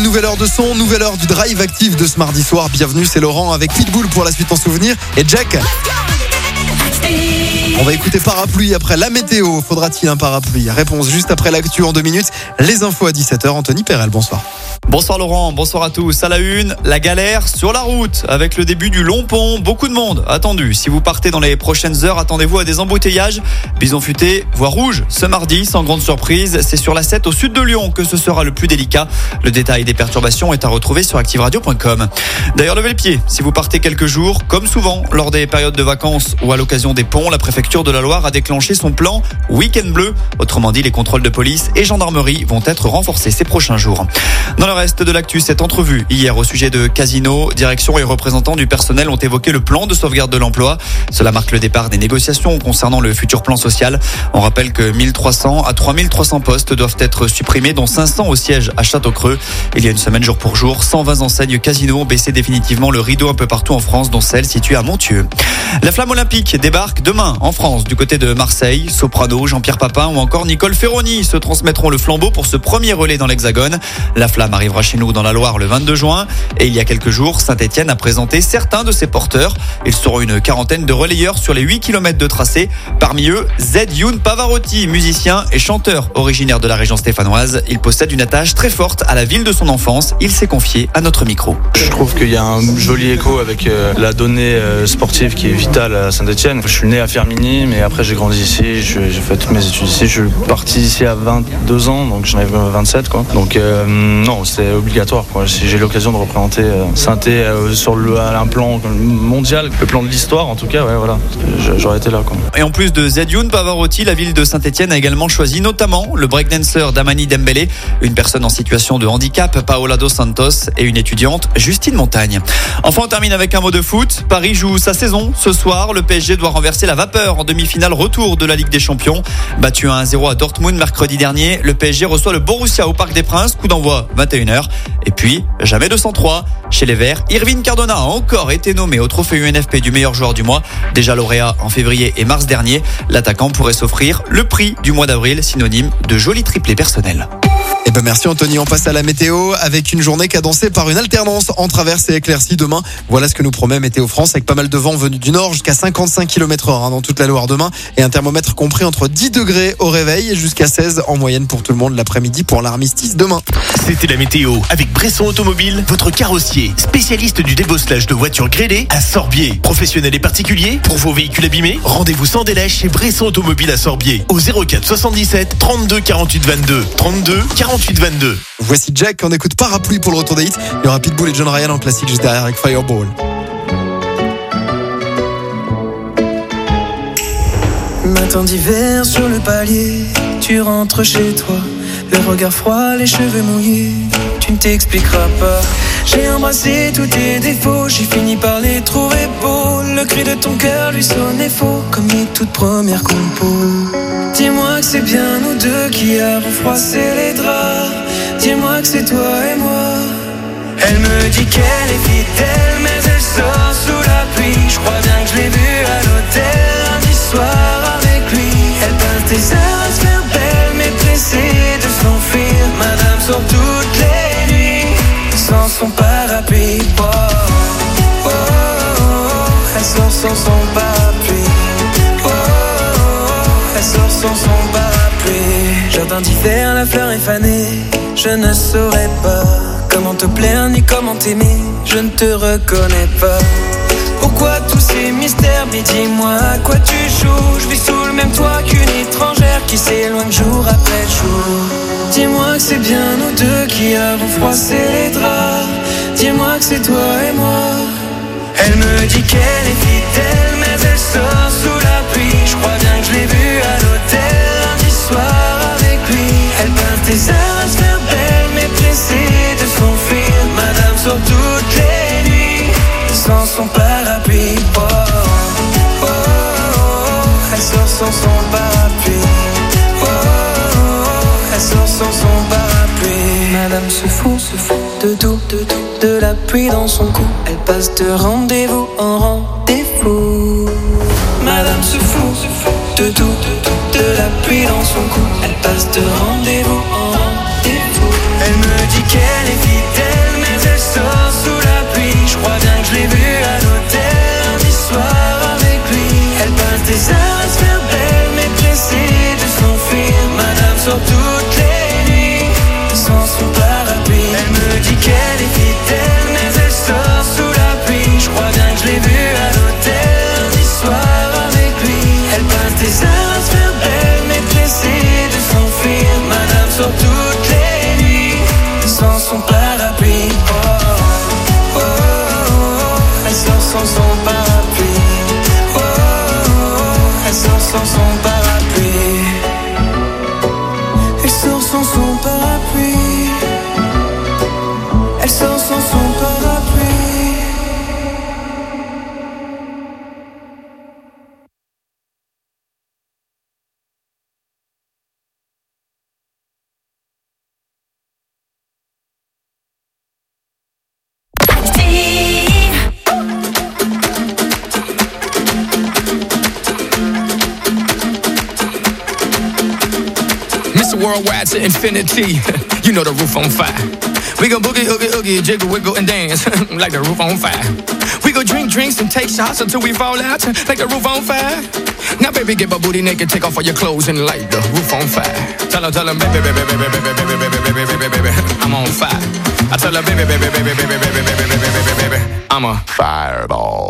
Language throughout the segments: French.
nouvelle heure de son, nouvelle heure du Drive Active de ce mardi soir. Bienvenue, c'est Laurent avec Pitbull pour la suite en souvenir et Jack. On va écouter Parapluie après la météo. Faudra-t-il un parapluie? Réponse juste après l'actu en 2 minutes. Les infos à 17h. Anthony Perel, bonsoir. Bonsoir Laurent, bonsoir à tous. À la une, la galère sur la route avec le début du long pont. Beaucoup de monde attendu. Si vous partez dans les prochaines heures, attendez-vous à des embouteillages. Bison futé, voie rouge ce mardi, sans grande surprise. C'est sur la 7 au sud de Lyon que ce sera le plus délicat. Le détail des perturbations est à retrouver sur activeradio.com. D'ailleurs, levez le pied. Si vous partez quelques jours, comme souvent lors des périodes de vacances ou à l'occasion des ponts, la préfecture de la Loire a déclenché son plan Week-end bleu. Autrement dit, les contrôles de police et gendarmerie vont être renforcés ces prochains jours. Dans le reste de l'actu, cette entrevue hier au sujet de Casino, direction et représentants du personnel ont évoqué le plan de sauvegarde de l'emploi. Cela marque le départ des négociations concernant le futur plan social. On rappelle que 1300 à 3300 postes doivent être supprimés, dont 500 au siège à Châteaucreux. Il y a une semaine jour pour jour, 120 enseignes Casino ont baissé définitivement le rideau un peu partout en France, dont celle située à Montieu. La flamme olympique débarque demain en France du côté de Marseille. Soprano, Jean-Pierre Papin ou encore Nicole Ferroni se transmettront le flambeau pour ce premier relais dans l'Hexagone. La flamme arrivera chez nous dans la Loire le 22 juin. Et il y a quelques jours, Saint-Etienne a présenté certains de ses porteurs. Ils seront une quarantaine de relayeurs sur les 8 km de tracé. Parmi eux, Youn Pavarotti, musicien et chanteur originaire de la région stéphanoise. Il possède une attache très forte à la ville de son enfance. Il s'est confié à notre micro. Je trouve qu'il y a un joli écho avec la donnée sportive qui est vitale à Saint-Etienne. Je suis né à Firminy, mais après j'ai grandi ici, j'ai fait toutes mes études ici. Je suis parti ici à 22 ans, donc j'en avais 27 quoi. Donc non, c'est obligatoire quoi. Si j'ai l'occasion de représenter Saint-Étienne à un plan mondial, le plan de l'histoire en tout cas, ouais voilà, j'aurais été là quoi. Et en plus de Youn Pavarotti, la ville de Saint-Etienne a également choisi notamment le breakdancer Damani Dembélé, une personne en situation de handicap, Paola dos Santos, et une étudiante, Justine Montagne. Enfin, on termine avec un mot de foot. Paris joue sa saison. Ce soir, le PSG doit renverser la vapeur en demi-finale retour de la Ligue des Champions. Battu 1-0 à Dortmund mercredi dernier, le PSG reçoit le Borussia au Parc des Princes, coup d'envoi 21h. Et puis, jamais 203. Chez les Verts, Irvine Cardona a encore été nommé au trophée UNFP du meilleur joueur du mois. Déjà lauréat en février et mars dernier, l'attaquant pourrait s'offrir le prix du mois d'avril, synonyme de joli triplé personnel. Eh ben merci Anthony, on passe à la météo avec une journée cadencée par une alternance entre averses et éclaircies demain. Voilà ce que nous promet Météo France avec pas mal de vent venu du nord jusqu'à 55 km/h dans toute la Loire demain et un thermomètre compris entre 10 degrés au réveil et jusqu'à 16 en moyenne pour tout le monde l'après-midi pour l'armistice demain. C'était la météo avec Bresson Automobile, votre carrossier, spécialiste du débosselage de voitures grêlées à Sorbier. Professionnels et particuliers, pour vos véhicules abîmés, rendez-vous sans délai chez Bresson Automobile à Sorbier au 04 77 32 48 22 32 48 22. Voici Jack, on écoute Parapluie pour le retour des hits. Il y aura Pitbull et John Ryan en classique juste derrière avec Fireball. Matin d'hiver sur le palier, tu rentres chez toi, le regard froid, les cheveux mouillés, tu ne t'expliqueras pas. J'ai embrassé tous tes défauts, j'ai fini par les trouver beaux. Le cri de ton cœur lui sonnait faux, comme les toutes premières compos. Dis-moi que c'est bien nous deux qui avons froissé les draps. Dis-moi que c'est toi et moi. Elle me dit qu'elle est fidèle, mais elle sort sous la pluie. Je crois bien que je l'ai vue à l'hôtel lundi soir avec lui. Elle peint tes heures à se faire belle, mais pressée de s'enfuir. Madame sort toutes les nuits sans son parapluie. Oh, oh, oh, oh. Elle sort sans son parapluie. Oh, oh, oh. Elle sort sans son parapluie. Jardin d'hiver, la fleur est fanée. Je ne saurais pas comment te plaire ni comment t'aimer. Je ne te reconnais pas. Pourquoi tous ces mystères? Mais dis-moi à quoi tu joues. Je vis sous le même toit qu'une étrangère qui s'éloigne jour après jour. Dis-moi que c'est bien nous deux qui avons froissé les draps. Dis-moi que c'est toi et moi. Elle me dit qu'elle est fidèle, mais elle sort sous la pluie. Je crois bien que je l'ai vue à l'hôtel lundi soir avec lui. Elle peint tes heures à se faire belle, mais pressée de s'enfuir. Madame sort toutes les nuits sans son parapluie. Oh, oh, oh, oh. Elle sort sans son parapluie. Oh, oh, oh. Elle sort sans son parapluie. Madame se fout de tout, de la pluie dans son cou. Elle passe de rendez-vous en rendez-vous. Madame se fout de tout, de la pluie dans son cou. Elle passe de rendez-vous en rendez-vous. Elle me dit qu'elle est fidèle, worldwide to infinity. You know the roof on fire. We gon' boogie, oogie, oogie, jiggle, wiggle, and dance like the roof on fire. We go drink drinks and take shots until we fall out like the roof on fire. Now, baby, get my booty naked, take off all your clothes and light the roof on fire. Tell her, baby, baby, baby, baby, baby, baby, baby, baby, baby, I'm on fire. I tell her, baby, baby, baby, baby, baby, baby, baby, baby, baby, I'm a fireball.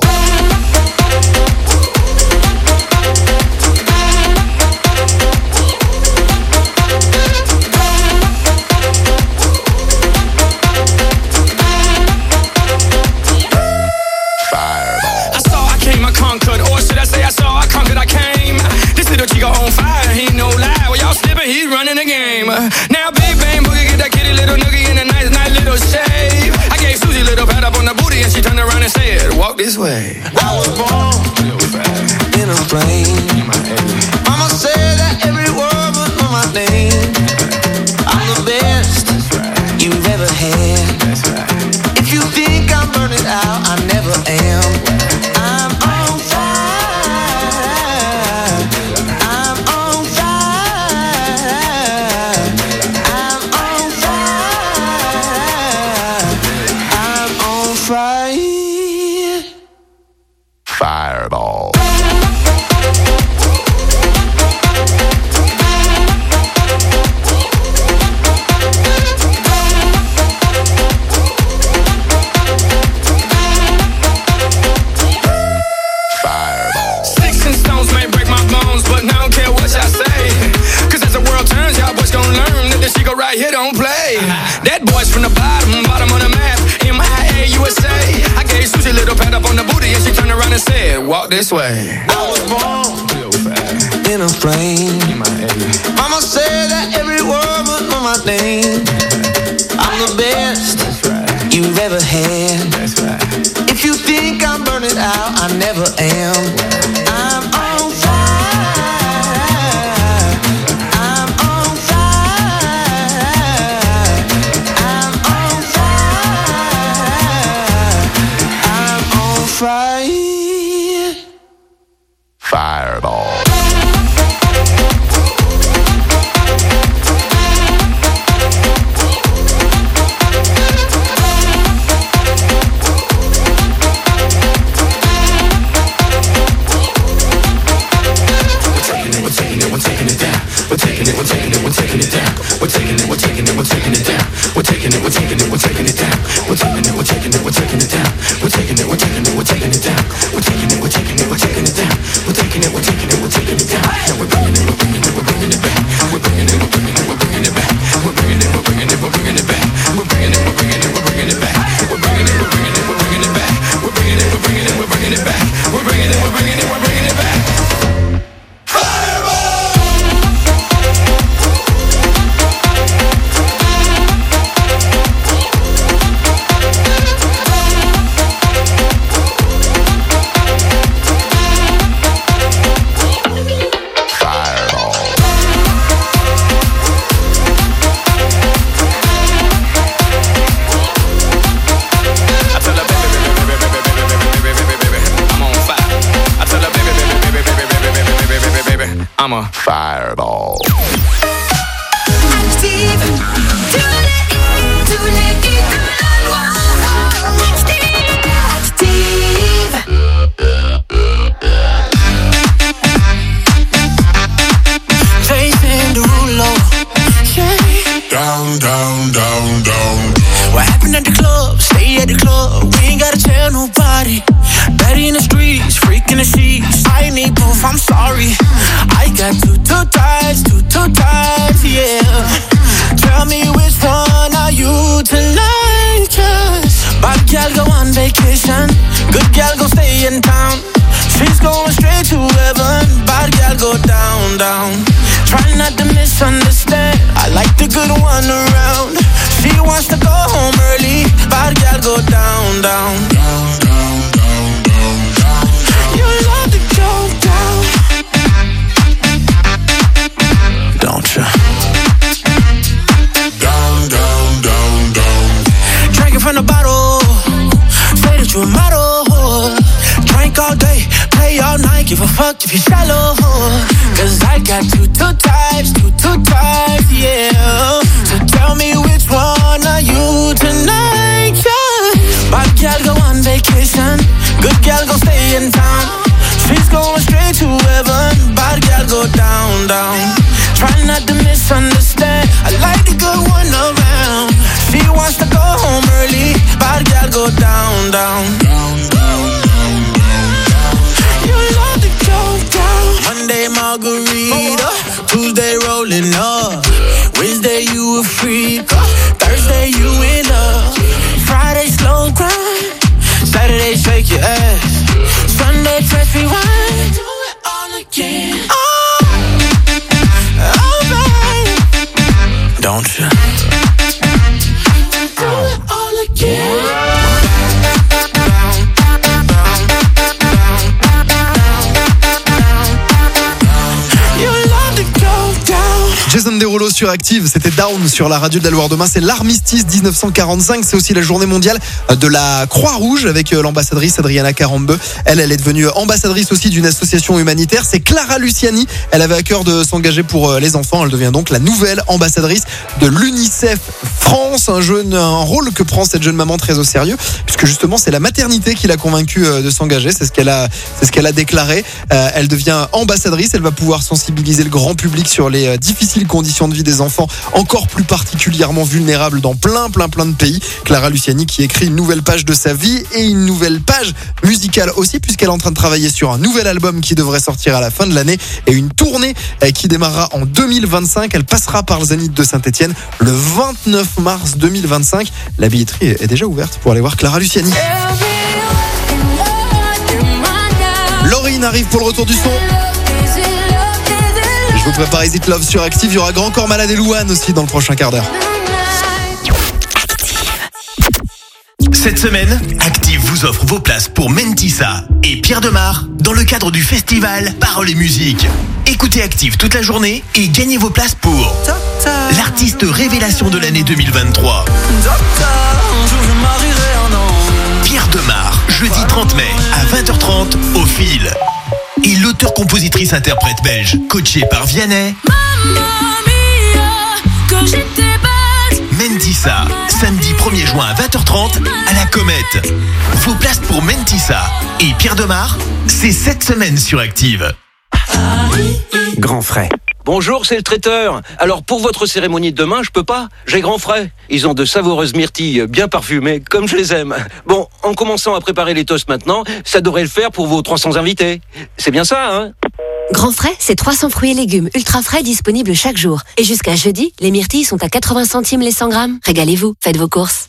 Chico on fire, he ain't no lie. Well, y'all slipping, he's running the game. Now, big bang boogie, get that kitty little noogie in a nice little shave. I gave Susie a little pat up on the booty, and she turned around and said, "Walk this way." I was born in a plane. Mama said that every word was on my name. I'm the best you've ever had. If you think I'm burning out, I never am. I'm on fire. Fireball. Sticks and stones may break my bones, but I don't care what y'all say. Cause as the world turns, y'all boys gon' learn that this Chico right here don't play. That boy's from the bottom of the map, MIA, USA. I gave Susie a little pat up on the booty, and she turned around and said, "Walk this way." I was born in a plane. Mama said that every word was on my name. I'm the best you've ever had. If you think I'm burning out, I never am. I'm on fire. I'm on fire. I'm on fire. I'm on fire. Fireball. I'm a fireball. Down, down, down, down. What happened at the club? Stay at the club. We ain't gotta tell nobody. Betty in the streets, freaking the sheets. I need proof, I'm sorry. I got too tight, yeah. Tell me which one are you tonight, cause bad gal go on vacation, good gal go stay in town. She's going straight to heaven, bad gal go down, down. Try not to misunderstand, I like the good one around. She wants to go home early, bad gal go down, down. Down, down, down, down, down. You love to go down, don't you? Down, down, down, down. Drinking from the bottle, say that you a model. Drink all day, play all night. give a fuck if you're shallow. Cause I got two types, yeah. So tell me which one are you tonight, yeah. Bad girl go on vacation, good girl go stay in town. She's going straight to heaven, bad girl go down, down. Try not to misunderstand, I like the good one around. She wants to go home early, bad girl go down, down. You love to go down. Monday margarita, Tuesday rolling up, Wednesday you a freak, Thursday you in love, Friday slow grind, Saturday shake your ass, Sunday press rewind, do it all again. Oh babe, don't you? Do it all again. Jason Derulo sur Active, c'était Down sur la radio de la Loire. Demain, c'est l'armistice 1945. C'est aussi la journée mondiale de la Croix-Rouge avec l'ambassadrice Adriana Carambeu. Elle est devenue ambassadrice aussi d'une association humanitaire. C'est Clara Luciani. Elle avait à cœur de s'engager pour les enfants. Elle devient donc la nouvelle ambassadrice de l'UNICEF France. Un rôle que prend cette jeune maman très au sérieux, puisque justement, c'est la maternité qui l'a convaincue de s'engager. C'est ce qu'elle a déclaré. Elle devient ambassadrice. Elle va pouvoir sensibiliser le grand public sur les difficiles conditions de vie des enfants, encore plus particulièrement vulnérables dans plein de pays. Clara Luciani qui écrit une nouvelle page de sa vie et une nouvelle page musicale aussi, puisqu'elle est en train de travailler sur un nouvel album qui devrait sortir à la fin de l'année et une tournée qui démarrera en 2025. Elle passera par le Zénith de Saint-Etienne le 29 mars 2025. La billetterie est déjà ouverte pour aller voir Clara Luciani. Laurine arrive pour le retour du son. Je vous prépare Is It Love sur Active. Il y aura Grand Corps Malade et Louane aussi dans le prochain quart d'heure. Cette semaine, Active vous offre vos places pour Mentissa et Pierre Demar dans le cadre du festival Paroles et Musique. Écoutez Active toute la journée et gagnez vos places pour l'artiste révélation de l'année 2023. Pierre Demar, jeudi 30 mai à 20h30 au Fil. Et l'auteur-compositrice-interprète belge, coachée par Vianney. Mentissa, samedi 1er juin à 20h30 à la Comète. Vos places pour Mentissa et Pierre Demar, c'est cette semaine sur Active. Grand frais. Bonjour, c'est le traiteur. Alors pour votre cérémonie de demain, je peux pas. J'ai grand frais. Ils ont de savoureuses myrtilles bien parfumées, comme je les aime. Bon, en commençant à préparer les toasts maintenant, ça devrait le faire pour vos 300 invités. C'est bien ça, hein? Grand frais, c'est 300 fruits et légumes ultra frais disponibles chaque jour. Et jusqu'à jeudi, les myrtilles sont à 80 centimes les 100 grammes. Régalez-vous, faites vos courses.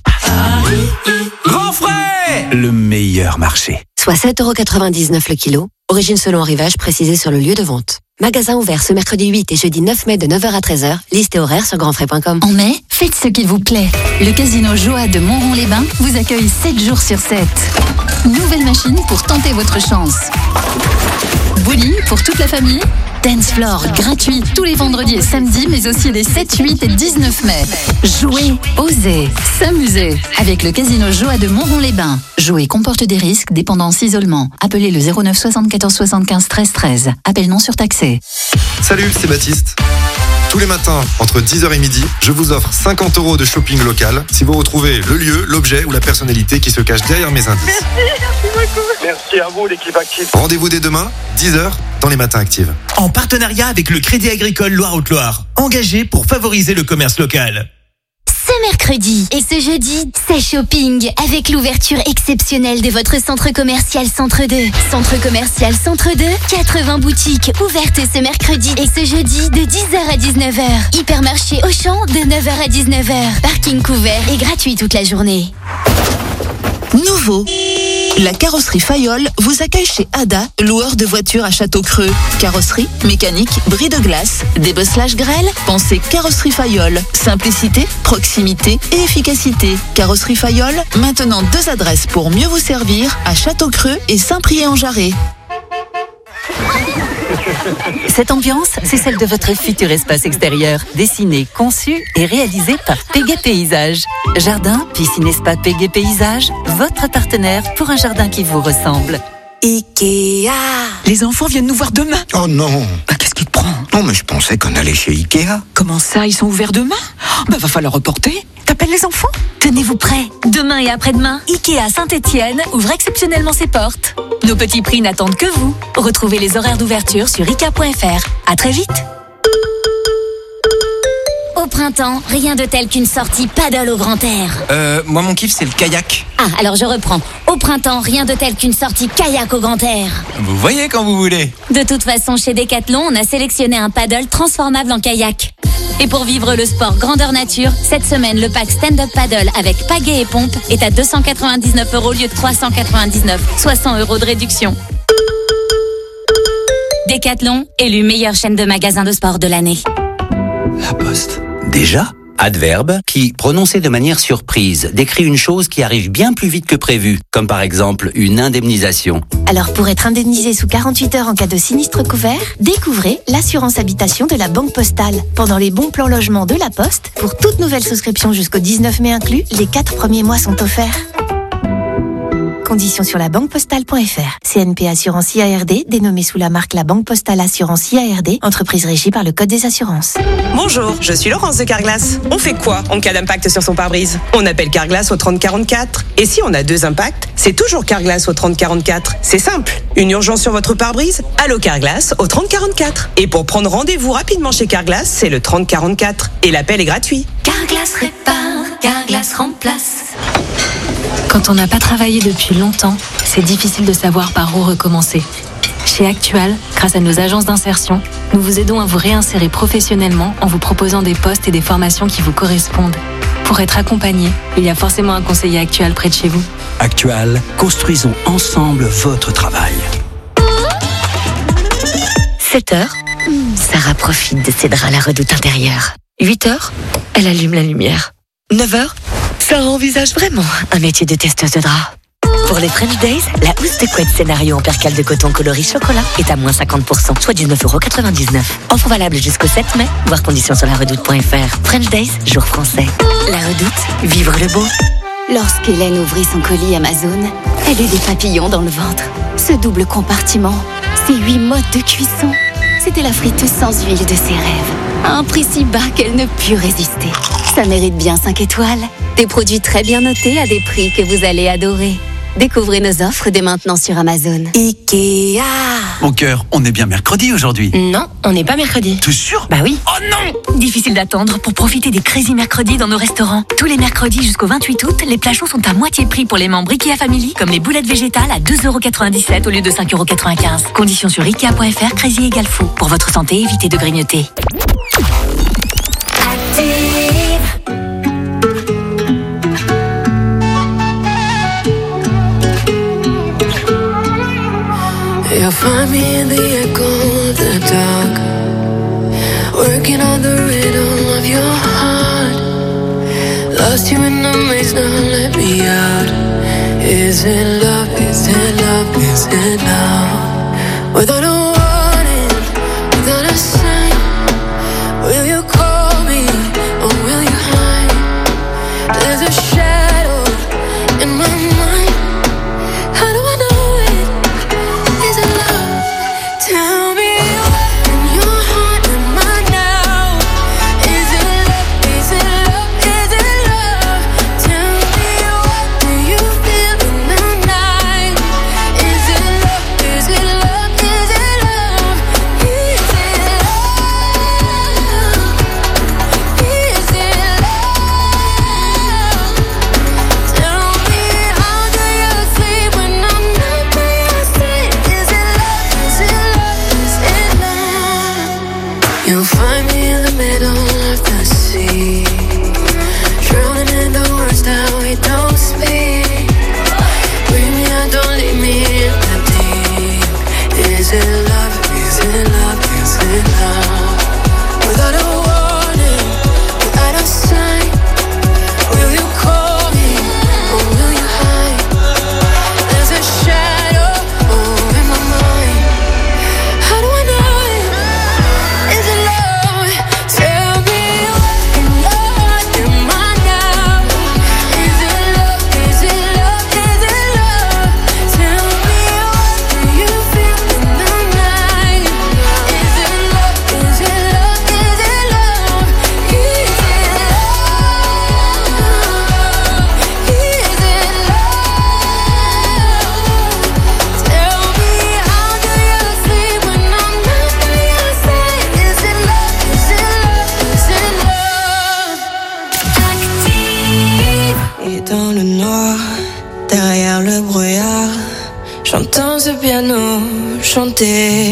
Grand frais! Le meilleur marché. Soit 7,99€ le kilo. Origine selon arrivage précisé sur le lieu de vente. Magasin ouvert ce mercredi 8 et jeudi 9 mai de 9h à 13h. Liste et horaire sur grandfrais.com. En mai, faites ce qu'il vous plaît. Le casino Joa de Montrond-les-Bains vous accueille 7 jours sur 7. Nouvelle machine pour tenter votre chance. Bowling pour toute la famille. Dance floor gratuit tous les vendredis et samedis, mais aussi les 7, 8 et 19 mai. Jouer, oser, s'amuser avec le casino Joa de Montrond-les-Bains. Jouer comporte des risques, dépendance, isolement. Appelez le 09 74 75 13 13. Appel non surtaxé. Salut, c'est Baptiste. Tous les matins, entre 10h et midi, je vous offre 50 € de shopping local si vous retrouvez le lieu, l'objet ou la personnalité qui se cache derrière mes indices. Merci beaucoup. Merci à vous, l'équipe Active. Rendez-vous dès demain, 10h, dans les matins Active. En partenariat avec le Crédit Agricole Loire-Haute-Loire, engagé pour favoriser le commerce local. Ce mercredi et ce jeudi, c'est shopping avec l'ouverture exceptionnelle de votre centre commercial Centre 2. Centre commercial Centre 2, 80 boutiques ouvertes ce mercredi et ce jeudi de 10h à 19h. Hypermarché Auchan de 9h à 19h. Parking couvert et gratuit toute la journée. Nouveau, la carrosserie Fayol vous accueille chez Ada, loueur de voitures à Château-Creux. Carrosserie, mécanique, bris de glace, débosselage grêle, pensez carrosserie Fayol. Simplicité, proximité et efficacité. Carrosserie Fayol, maintenant 2 adresses pour mieux vous servir à Château-Creux et Saint-Priest-en-Jarret. Cette ambiance, c'est celle de votre futur espace extérieur, dessiné, conçu et réalisé par Péguet Paysage. Jardin, piscine, spa Péguet Paysage, votre partenaire pour un jardin qui vous ressemble. Ikea. Les enfants viennent nous voir demain. Oh non. Qu'est-ce qui te prend? Non, mais je pensais qu'on allait chez Ikea. Comment ça, ils sont ouverts demain? Va falloir reporter. T'appelles les enfants? Tenez-vous prêts. Demain et après-demain, Ikea Saint-Étienne ouvre exceptionnellement ses portes. Nos petits prix n'attendent que vous. Retrouvez les horaires d'ouverture sur ikea.fr. À très vite. Au printemps, rien de tel qu'une sortie paddle au grand air. Moi mon kiff c'est le kayak. Ah, alors je reprends. Au printemps, rien de tel qu'une sortie kayak au grand air. Vous voyez quand vous voulez. De toute façon, chez Decathlon, on a sélectionné un paddle transformable en kayak. Et pour vivre le sport grandeur nature, cette semaine, le pack stand-up paddle avec pagaie et pompe est à 299 € au lieu de 399. 60 € de réduction. Decathlon, élu meilleure chaîne de magasins de sport de l'année. La Poste. Déjà ? Adverbe qui, prononcé de manière surprise, décrit une chose qui arrive bien plus vite que prévu, comme par exemple une indemnisation. Alors pour être indemnisé sous 48 heures en cas de sinistre couvert, découvrez l'assurance habitation de la Banque Postale. Pendant les bons plans logement de la Poste, pour toute nouvelle souscription jusqu'au 19 mai inclus, les 4 premiers mois sont offerts. Conditions sur la banquepostale.fr. CNP Assurance IARD, dénommée sous la marque La Banque Postale Assurance IARD, entreprise régie par le Code des assurances. Bonjour, je suis Laurence de Carglass. On fait quoi en cas d'impact sur son pare-brise? On appelle Carglass au 3044. Et si on a 2 impacts, c'est toujours Carglass au 3044. C'est simple. Une urgence sur votre pare-brise? Allô Carglass au 3044. Et pour prendre rendez-vous rapidement chez Carglass, c'est le 3044. Et l'appel est gratuit. Carglass répare, Carglass remplace. Quand on n'a pas travaillé depuis longtemps, c'est difficile de savoir par où recommencer. Chez Actual, grâce à nos agences d'insertion, nous vous aidons à vous réinsérer professionnellement en vous proposant des postes et des formations qui vous correspondent. Pour être accompagné, il y a forcément un conseiller Actual près de chez vous. Actual, construisons ensemble votre travail. 7h, Sarah profite de ses draps à la redoute intérieure. 8h, elle allume la lumière. 9h, Sarah envisage vraiment un métier de testeuse de draps. Pour les French Days, la housse de couette scénario en percale de coton coloris chocolat est à moins 50%, soit 19,99 €. Offre valable jusqu'au 7 mai, voir conditions sur laredoute.fr. French Days, jour français. La Redoute, vivre le beau. Lorsqu'Hélène ouvrit son colis Amazon, elle eut des papillons dans le ventre. Ce double compartiment, ces 8 modes de cuisson, c'était la friteuse sans huile de ses rêves. À un prix si bas qu'elle ne put résister. Ça mérite bien 5 étoiles. Des produits très bien notés à des prix que vous allez adorer. Découvrez nos offres dès maintenant sur Amazon. Ikea. Mon cœur, on est bien mercredi aujourd'hui. Non, on n'est pas mercredi. T'es sûr? Bah oui. Oh non! Difficile d'attendre pour profiter des Crazy Mercredis dans nos restaurants. Tous les mercredis jusqu'au 28 août, les plats chauds sont à moitié prix pour les membres Ikea Family, comme les boulettes végétales à 2,97 € au lieu de 5,95 €. Conditions sur Ikea.fr, Crazy égale fou. Pour votre santé, évitez de grignoter. You'll find me in the echo of the dark, working on the rhythm of your heart. Lost you in the maze, now let me out. Is it love, is it love, is it love? Without a warning, without a sign, will you call me or will you hide? There's a shadow in my mind. How do I know it? Is it love? Tell me what in your heart am I now? Is it love? Is it love? Is it love? Tell me what do you feel in the night? Is it love? Is it love? Is it love? Derrière le brouillard, j'entends ce piano chanter.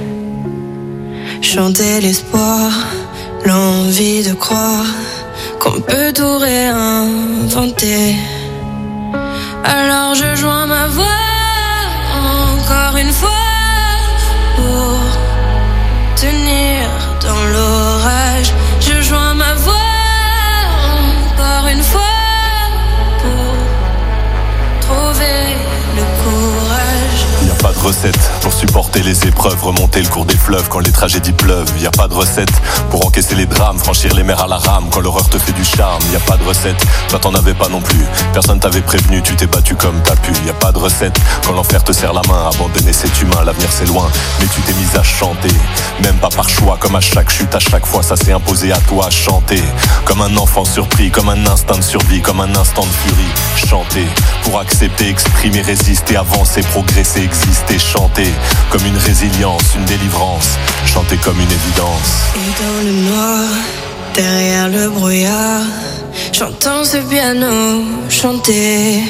Chanter l'espoir, l'envie de croire qu'on peut tout réinventer. Alors je joins ma voix encore une fois pour tenir dans l'orage. Je joins ma voix encore une fois pour trouver le courage. Y a pas de recette pour supporter les épreuves, remonter le cours des fleuves quand les tragédies pleuvent. Y a pas de recette pour encaisser les drames, franchir les mers à la rame quand l'horreur te fait du charme. Y a pas de recette, toi t'en avais pas non plus. Personne t'avait prévenu, tu t'es battu comme t'as pu. Y a pas de recette quand l'enfer te serre la main, abandonner cet humain, l'avenir c'est loin. Mais tu t'es mise à chanter, même pas par choix, comme à chaque chute, à chaque fois ça s'est imposé à toi. Chanter comme un enfant surpris, comme un instinct de survie, comme un instant de furie. Chanter pour accepter, exprimer, résister, avancer, progresser, exister. Chanter comme une résilience, une délivrance. Chanter comme une évidence. Et dans le noir, derrière le brouillard, j'entends ce piano chanter.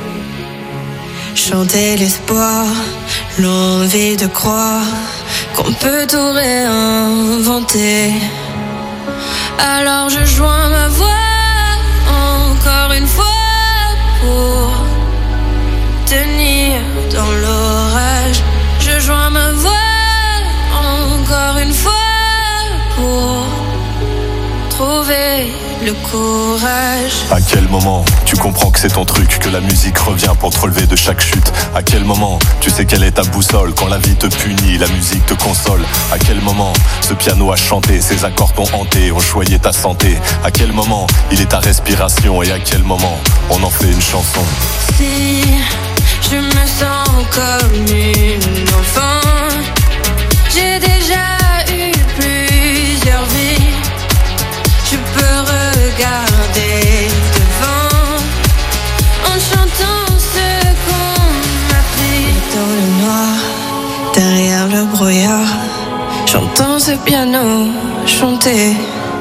Chanter l'espoir, l'envie de croire qu'on peut tout réinventer. Alors je joins ma voix encore une fois pour tenir dans l'orage. Je joins ma voix encore une fois pour trouver le courage. À quel moment tu comprends que c'est ton truc, que la musique revient pour te relever de chaque chute? À quel moment tu sais quelle est ta boussole? Quand la vie te punit, la musique te console. À quel moment ce piano a chanté, ses accords t'ont hanté, ont choyé ta santé? À quel moment il est ta respiration? Et à quel moment on en fait une chanson? Si je me sens comme une enfant, j'ai déjà eu plusieurs vies. Je peux regarder devant en chantant ce qu'on m'a pris. Dans le noir, derrière le brouillard, j'entends ce piano chanter.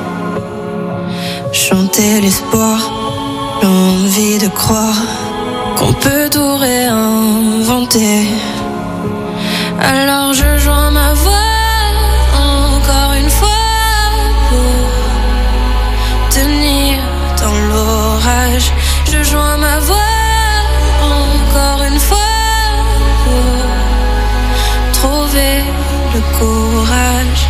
Chanter l'espoir, l'envie de croire qu'on peut tout réinventer. Alors je joins ma voix encore une fois pour tenir dans l'orage. Je joins ma voix encore une fois pour trouver le courage.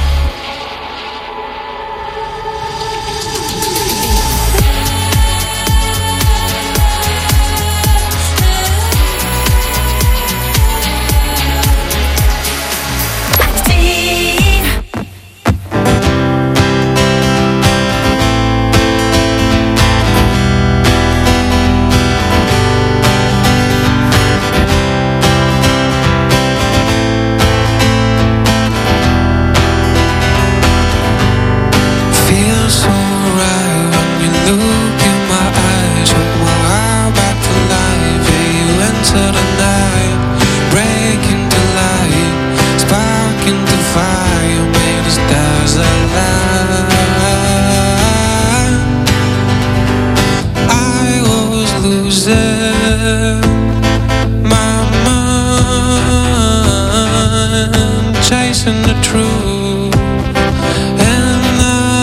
Chasing the truth, and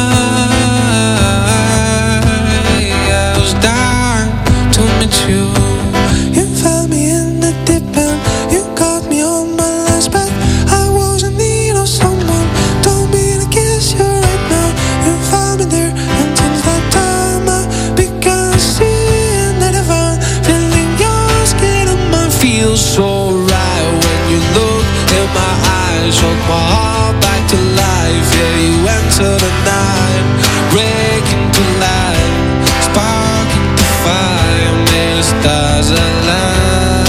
I was dying to meet you. You found me in the deep end, you got me on my last breath. I was in need of someone, told me to kiss you right now. You found me there, and since that time I began seeing the divine, feeling your skin on mine feels so right when you look in my eyes. Shook my heart back to life. Yeah, you enter the night, break into light, spark into fire, may the stars align.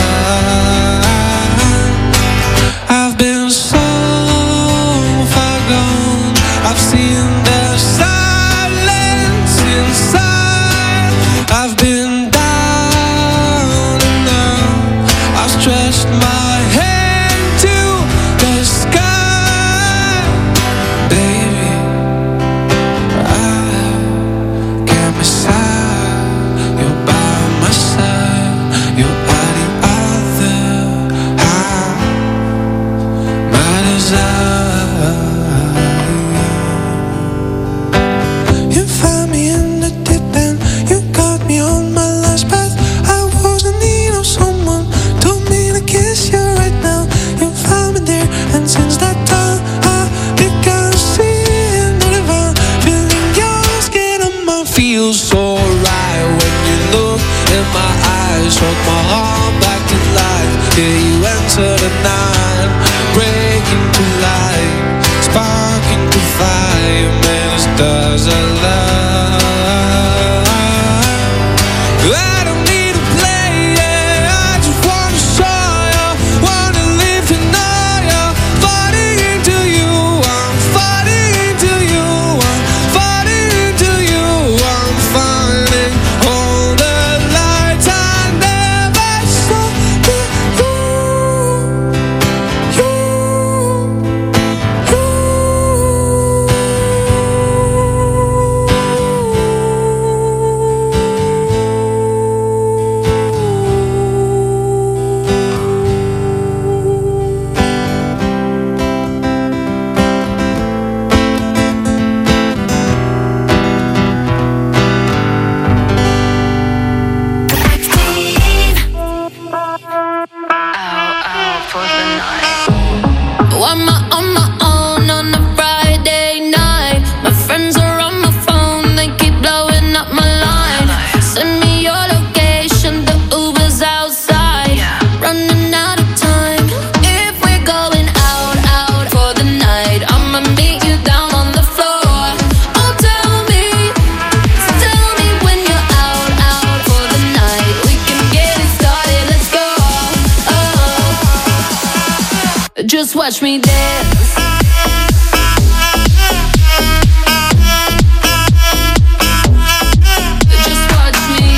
I've been so far gone, I've seen the silence inside. I've been down and out, I've stretched my hand to the sky. Baby, I can't be sad. You're by my side, your body into the night, breaking to light, sparking to fire, ministers of love. I don't need to play, yeah, I just wanna show you, wanna live to know you, falling into you, I'm falling into you, I'm falling into you, I'm finding all the lights I never saw Why am I on my own on a Friday night? My friends are on my phone, they keep blowing up my line. Send me your location, the Uber's outside. Running out of time. If we're going out for the night, I'ma meet you down on the floor. Oh, tell me when you're out for the night. We can get it started, let's go. Just watch me dance. Just watch me.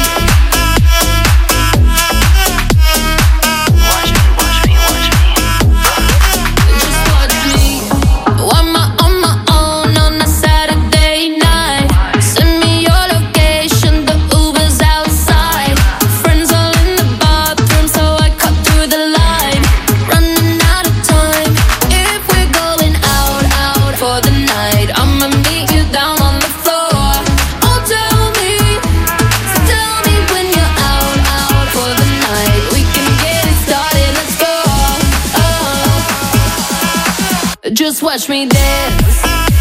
Just watch me. Why am I on my own on a Saturday night? Send me your location, the Uber's outside. Friends all in the bathroom, so I cut through the line. Running out of time. If we're going out for the night, I'ma meet you down on the floor. Oh, tell me when you're out for the night. We can get it started, let's go. Just watch me dance.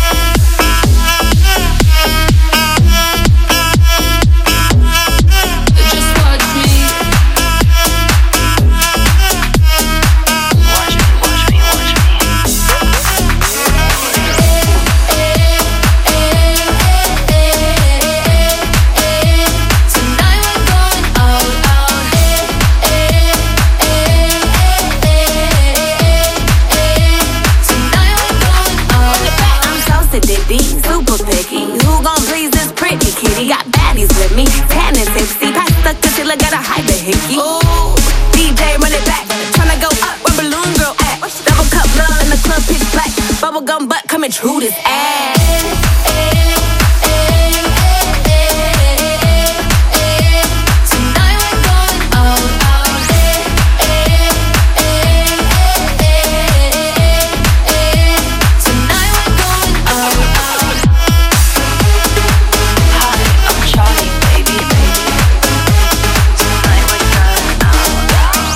Just watch me. Tonight we're going out. Tonight we're going out. I'm so sedity, super picky. Who gon' please this pretty kitty? Got baddies with me, tan and tipsy. Pass the concealer, gotta hide the hickey. Ooh, DJ run it back. Tryna go up where balloon girl at. Double cup love in the club pitch black. Bubblegum butt coming true this ass. Tonight we're going out. Tonight we're going out. Hi, I'm Charlie, baby. Tonight we're going out.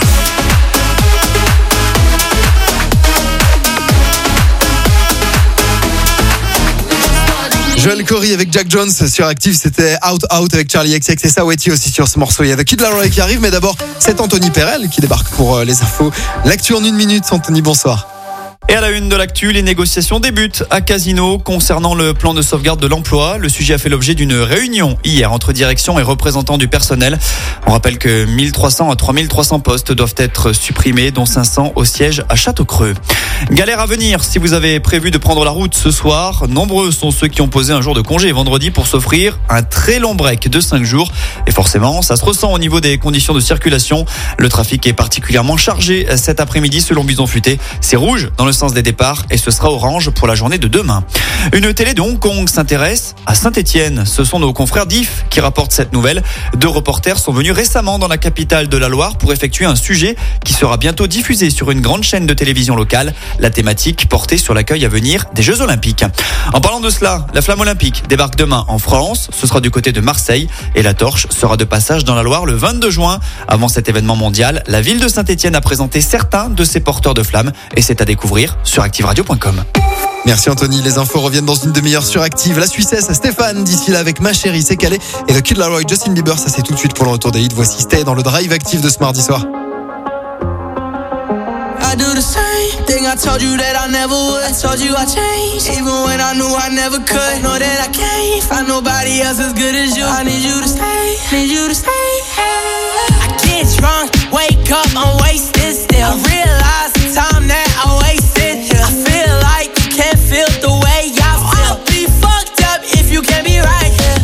Joel Corey avec Jack Jones sur Active, c'était Out avec Charlie XX et Saweetie aussi sur ce morceau. Il y a Kid Laroi qui arrive, mais d'abord c'est Anthony Perel qui débarque pour les infos. L'actu en 1 minute, Anthony, bonsoir. Et à la une de l'actu, les négociations débutent à Casino concernant le plan de sauvegarde de l'emploi. Le sujet a fait l'objet d'une réunion hier entre direction et représentants du personnel. On rappelle que 1300 à 3300 postes doivent être supprimés, dont 500 au siège à Châteaucreux. Galère à venir si vous avez prévu de prendre la route ce soir. Nombreux sont ceux qui ont posé un jour de congé vendredi pour s'offrir un très long break de 5 jours. Et forcément, ça se ressent au niveau des conditions de circulation. Le trafic est particulièrement chargé cet après-midi selon Bison Futé. C'est rouge dans le sens des départs et ce sera orange pour la journée de demain. Une télé de Hong Kong s'intéresse à Saint-Étienne. Ce sont nos confrères d'IF qui rapportent cette nouvelle. 2 reporters sont venus récemment dans la capitale de la Loire pour effectuer un sujet qui sera bientôt diffusé sur une grande chaîne de télévision locale. La thématique portée sur l'accueil à venir des Jeux Olympiques. En parlant de cela, la flamme olympique débarque demain en France. Ce sera du côté de Marseille et la torche sera de passage dans la Loire le 22 juin. Avant cet événement mondial, la ville de Saint-Étienne a présenté certains de ses porteurs de flammes et c'est à découvrir sur activeradio.com. Merci Anthony, les infos reviennent dans une demi-heure sur Active. La Suissesse, Stéphane, d'ici là avec Ma Chérie, c'est calé. Et The Kid Laroi, Justin Bieber, ça c'est tout de suite pour le retour des hits. Voici Stay dans le Drive Active de ce mardi soir. I do the same thing I told you that I never would. I told you I changed, even when I knew I never could. Know that I can't find nobody else as good as you. I need you to stay, need you to stay. I get drunk, wake up, I'm wasted still. I realize the time that I wasted here. I feel like you can't feel the way I feel. I'll be fucked up if you can't be right here.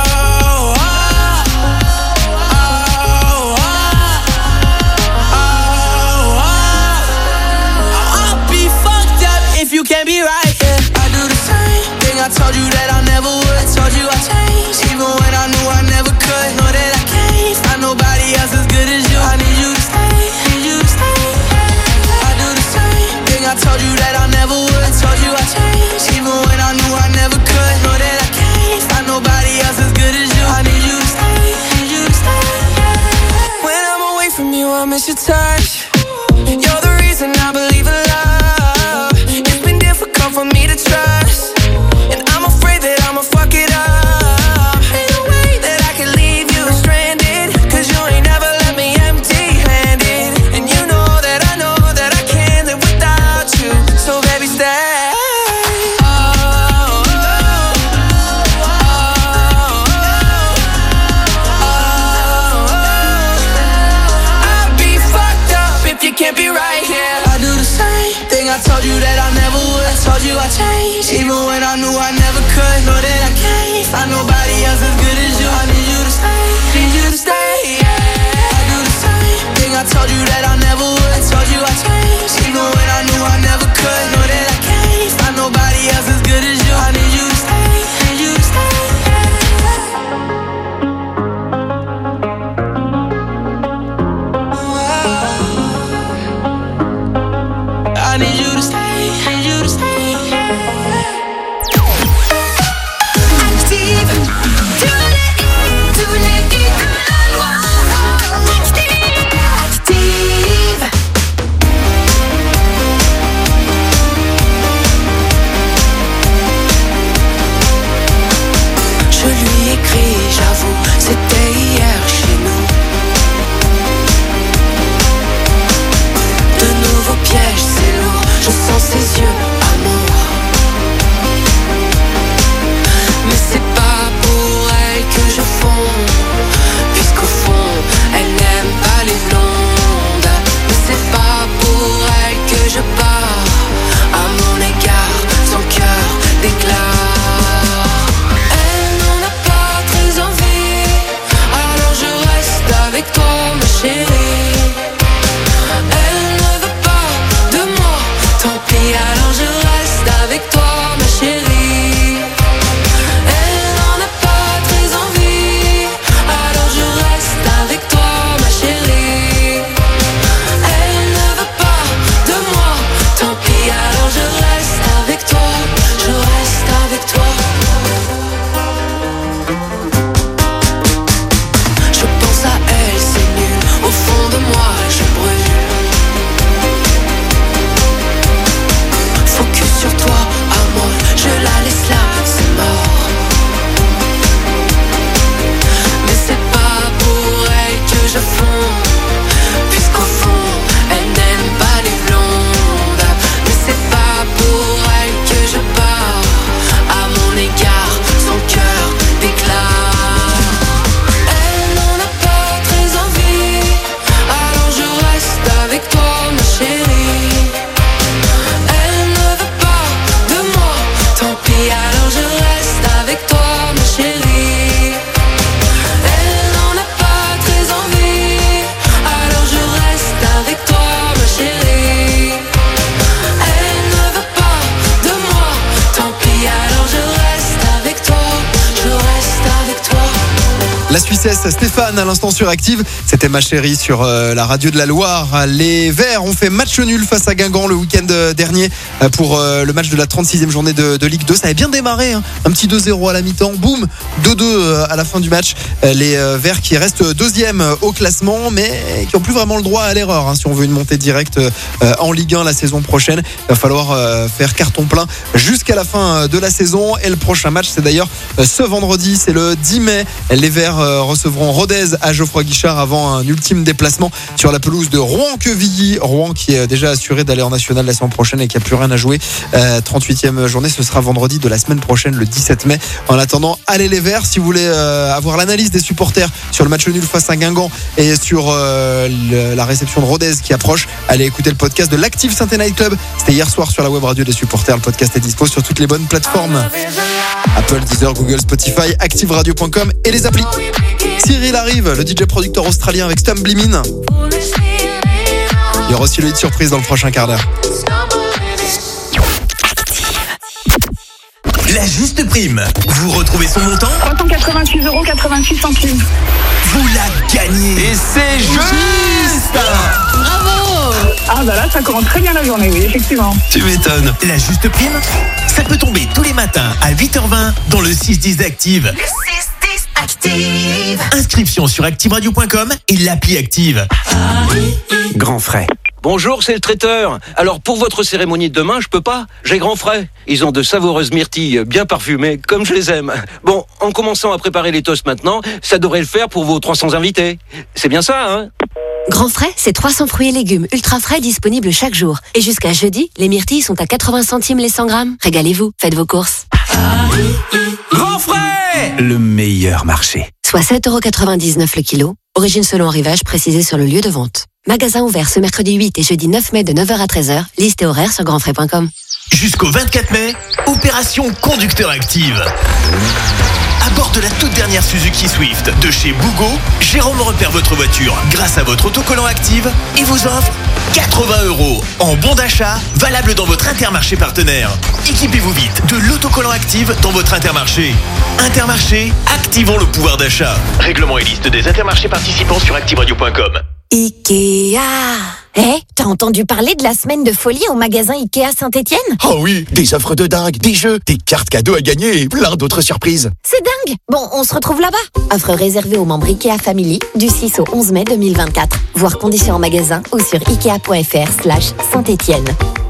You can't be right, yeah. I do the same thing I told you that I never would. I told you I changed, even when I knew I never could. Know that I can't find nobody else as good as you. I need you to stay, need you to stay. I do the same thing I told you that I never would. I told you I changed, even when I knew I never could. Know that I can't find nobody else as good as you. I need you to stay, need you to stay. When I'm away from you, I miss your touch. You're the reason I believe in love. For me to trust, and I'm afraid that I'ma fuck it up. Ain't no way that I can leave you stranded, cause you ain't never left me empty-handed. And you know that I can't live without you. So baby stay. I'll be fucked up if you can't be right here. I do the same thing I told you that I never would. Told you I changed, even when I knew I never could. Know that I can't find nobody else as good as you. I need you to stay, need you to stay, yeah. I do the same thing I told you that I never would. Told you I changed, even when I knew I never could. Know that I can't find nobody else as good as you. I need you to stay, need you to stay, I need you to stay, need you to stay. J'avoue, c'était hier chez nous. De nouveaux pièges, c'est lourd. Je sens ses yeux, amour. Mais c'est pas pour elle que je fonds, puisqu'au fond, elle n'aime pas les blondes. Mais c'est pas pour elle que je pars. À mon égard, son cœur déclare. Avec toi ma chérie, elle ne veut pas de moi, tant pis alors je reste avec toi ma chérie. Elle n'en a pas très envie, alors je reste avec toi ma chérie. Elle ne veut pas de moi, tant pis alors je reste avec toi, je reste avec toi. Au fond de moi, je brûle. Focus sur toi, amour, je la laisse là, c'est mort. Mais c'est pas pour elle que je fonds, puisqu'au fond, elle n'aime pas les blondes. Mais c'est pas pour elle que je pars. À mon égard, son cœur déclare. Avec toi ma chérie, elle ne veut pas de moi, tant pis alors je reste avec toi ma chérie. Elle n'en a pas très envie, alors je reste avec toi ma chérie. Elle ne veut pas de moi, tant pis alors je reste avec toi, je reste avec toi. La Suissesse Stéphane à l'instant sur Active, c'était ma chérie sur la radio de la Loire. Les Verts ont fait match nul face à Guingamp le week-end dernier pour le match de la 36e journée de Ligue 2. Ça avait bien démarré, hein. Un petit 2-0 à la mi-temps, boum, 2-2 à la fin du match. Les Verts qui restent deuxième au classement, mais qui n'ont plus vraiment le droit à l'erreur, hein. Si on veut une montée directe en Ligue 1 la saison prochaine, il va falloir faire carton plein jusqu'à la fin de la saison. Et le prochain match, c'est d'ailleurs ce vendredi, c'est le 10 mai. Les Verts recevront Rodez à Geoffroy Guichard avant un ultime déplacement sur la pelouse de Rouen-Quevilly. Rouen qui est déjà assuré d'aller en national la semaine prochaine et qui a plus rien à jouer. 38e journée, ce sera vendredi de la semaine prochaine, le 17 mai. En attendant, allez les Verts. Si vous voulez avoir l'analyse des supporters sur le match nul face à Guingamp et sur la réception de Rodez qui approche, allez écouter le podcast de l'Active Saint-Étienne Night Club. C'était hier soir sur la web radio des supporters. Le podcast est dispo sur toutes les bonnes plateformes: Apple, Deezer, Google, Spotify, activeradio.com et les applis. Cyril arrive, le DJ producteur australien avec Stumblimine. Il y aura aussi le hit surprise dans le prochain quart d'heure. La juste prime. Vous retrouvez son montant ? 386,86 €. Vous la gagnez. Et c'est juste. Bravo. Ah bah là, ça commence très bien la journée, oui, effectivement. Tu m'étonnes. La juste prime, ça peut tomber tous les matins à 8h20 dans le 6-10 Active. Le 6-10 Active. Inscription sur activeradio.com et l'appli Active. Grand frais. Bonjour, c'est le traiteur. Alors, pour votre cérémonie de demain, je peux pas. J'ai grand frais. Ils ont de savoureuses myrtilles bien parfumées, comme je les aime. Bon, en commençant à préparer les toasts maintenant, ça devrait le faire pour vos 300 invités. C'est bien ça, hein ? Grand frais, c'est 300 fruits et légumes ultra frais disponibles chaque jour. Et jusqu'à jeudi, les myrtilles sont à 80 centimes les 100 grammes. Régalez-vous, faites vos courses. Grand frais ! Le meilleur marché. Soit 7,99 € le kilo. Origine selon arrivage précisée sur le lieu de vente. Magasin ouvert ce mercredi 8 et jeudi 9 mai de 9h à 13h. Liste et horaire sur grandfrais.com. Jusqu'au 24 mai, opération Conducteur Active. À bord de la toute dernière Suzuki Swift de chez Bougo, Jérôme repère votre voiture grâce à votre autocollant Active et vous offre 80 € en bon d'achat valable dans votre Intermarché partenaire. Équipez-vous vite de l'autocollant Active dans votre Intermarché. Intermarché, activons le pouvoir d'achat. Règlement et liste des Intermarchés participants sur activeradio.com. Ikea. T'as entendu parler de la semaine de folie au magasin Ikea Saint-Étienne ? Oh oui, des offres de dingue, des jeux, des cartes cadeaux à gagner et plein d'autres surprises. C'est dingue. Bon, on se retrouve là-bas. Offre réservée aux membres Ikea Family du 6 au 11 mai 2024. Voir conditions en magasin ou sur ikea.fr/Saint-Étienne.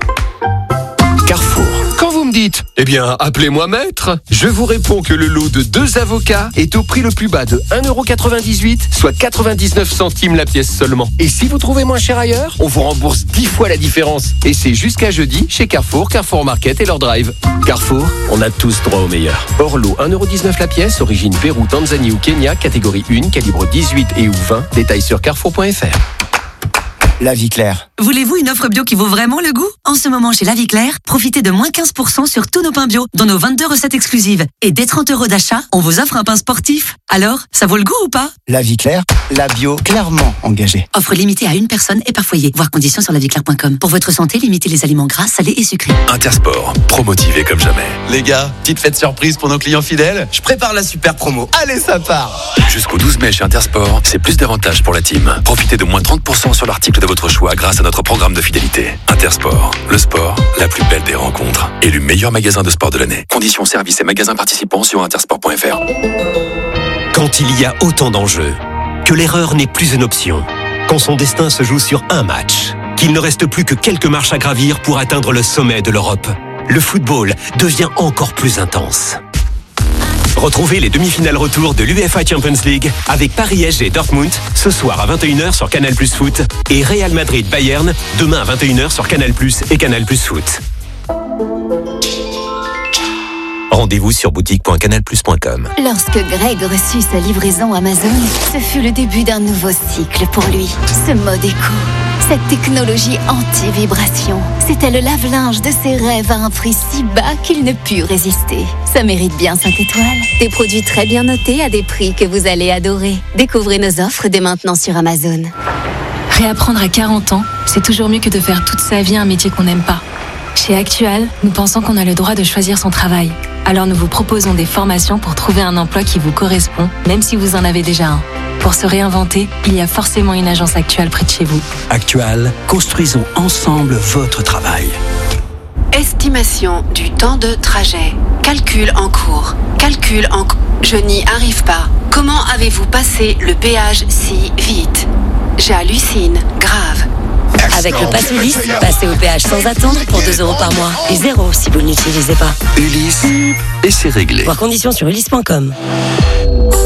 Carrefour. Quand vous me dites, eh bien, appelez-moi maître, je vous réponds que le lot de 2 avocats est au prix le plus bas de 1,98 €, soit 99 centimes la pièce seulement. Et si vous trouvez moins cher ailleurs, on vous rembourse 10 fois la différence. Et c'est jusqu'à jeudi chez Carrefour, Carrefour Market et leur drive. Carrefour, on a tous droit au meilleur. Hors lot, 1,19 € la pièce, origine Pérou, Tanzanie ou Kenya, catégorie 1, calibre 18 et ou 20. Détails sur carrefour.fr. La Vie Claire. Voulez-vous une offre bio qui vaut vraiment le goût ? En ce moment, chez La Vie Claire, profitez de moins 15% sur tous nos pains bio, dans nos 22 recettes exclusives. Et dès 30 € d'achat, on vous offre un pain sportif. Alors, ça vaut le goût ou pas ? La Vie Claire, la bio clairement engagée. Offre limitée à une personne et par foyer. Voir conditions sur laviclaire.com. Pour votre santé, limitez les aliments gras, salés et sucrés. Intersport, promotivé comme jamais. Les gars, petite fête surprise pour nos clients fidèles. Je prépare la super promo. Allez, ça part. Jusqu'au 12 mai chez Intersport, c'est plus d'avantages pour la team. Profitez de moins 30% sur l'article de votre choix grâce à notre programme de fidélité. Intersport, le sport, la plus belle des rencontres. Élu meilleur magasin de sport de l'année. Conditions, services et magasins participants sur intersport.fr. Quand il y a autant d'enjeux, que l'erreur n'est plus une option, quand son destin se joue sur un match, qu'il ne reste plus que quelques marches à gravir pour atteindre le sommet de l'Europe, le football devient encore plus intense. Retrouvez les demi-finales retour de l'UEFA Champions League avec Paris-PSG et Dortmund ce soir à 21h sur Canal+ Foot et Real Madrid-Bayern demain à 21h sur Canal+ et Canal+ Foot. Rendez-vous sur boutique.canalplus.com. Lorsque Greg reçut sa livraison Amazon, ce fut le début d'un nouveau cycle pour lui. Ce mode éco, cette technologie anti-vibration, c'était le lave-linge de ses rêves à un prix si bas qu'il ne put résister. Ça mérite bien 5 étoiles. Des produits très bien notés à des prix que vous allez adorer. Découvrez nos offres dès maintenant sur Amazon. Réapprendre à 40 ans, c'est toujours mieux que de faire toute sa vie un métier qu'on n'aime pas. Chez Actual, nous pensons qu'on a le droit de choisir son travail. Alors nous vous proposons des formations pour trouver un emploi qui vous correspond, même si vous en avez déjà un. Pour se réinventer, il y a forcément une agence Actual près de chez vous. Actual, construisons ensemble votre travail. Estimation du temps de trajet. Calcul en cours. Je n'y arrive pas. Comment avez-vous passé le péage si vite ? J'hallucine. Grave. Avec le Pass Ulysse, passez au péage sans attendre pour 2 € par mois. Et 0 si vous ne l'utilisez pas. Ulysse, et c'est réglé. Voir conditions sur ulysse.com.